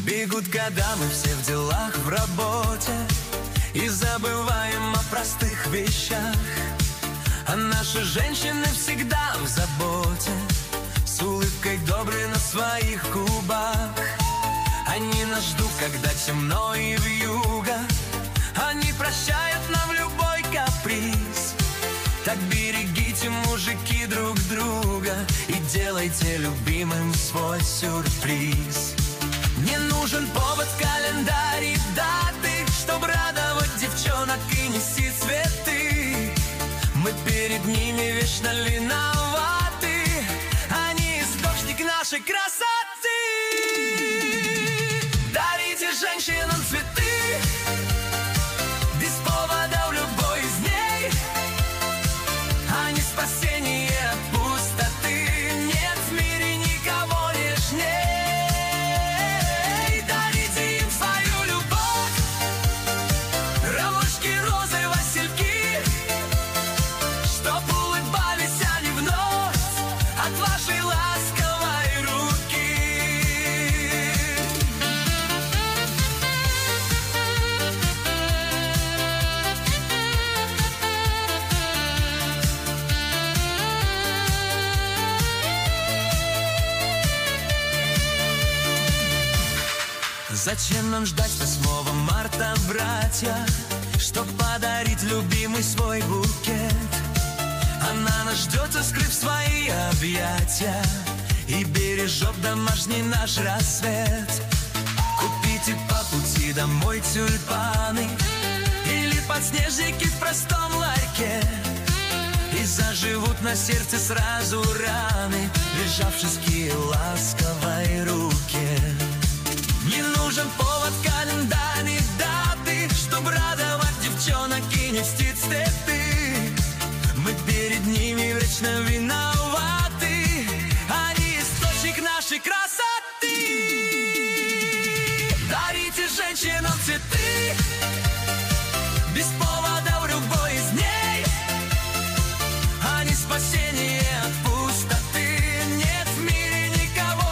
Бегут года, мы все в делах, в работе, и забываем о простых вещах. А наши женщины всегда в заботе, с улыбкой доброй на своих губах. Они нас ждут, когда темно и вьюга, они прощают нам любой каприз. Так берегите, мужики, друг друга, и делайте любимым свой сюрприз. Не нужен повод, календарь и даты, чтоб радовать девчонок и нести цветы. Мы перед ними вечно виноваты, они источник нашей красоты. Дарите женщинам цветы, без повода в любой из дней. Они спасение от пустоты, нет в мире никого нежней. Дарите им свою любовь, ромашки, розы, васильки, чтоб улыбались они вновь от вашей ласковой руки. Зачем нам ждать 8 марта, братья, чтоб подарить любимый свой букет? Она нас ждет, скрыв свои объятия, и бережет домашний наш рассвет. Купите по пути домой тюльпаны или подснежники в простом ларьке, и заживут на сердце сразу раны, лежав в шестке ласковой руке. Не нужен повод, календарь и даты, чтоб радовать девчонок и нести цветы. Мы перед ними вечно виноваты, они источник нашей красоты. Дарите женщинам цветы, без повода в любой из дней. Они спасение от пустоты, нет в мире никого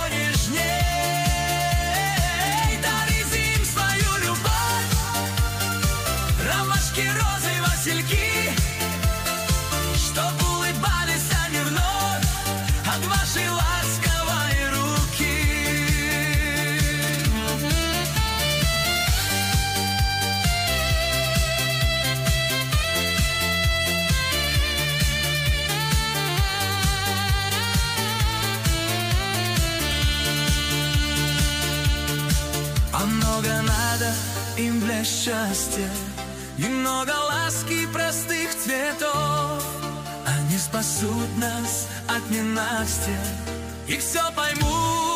нежней. Дарите им свою любовь, ромашки, розы, васильки, чтоб улыбались они вновь от вашей ласковой руки. А много надо им для счастья, и много ласки простых цветов. Они спасут нас от ненастья, и все поймут.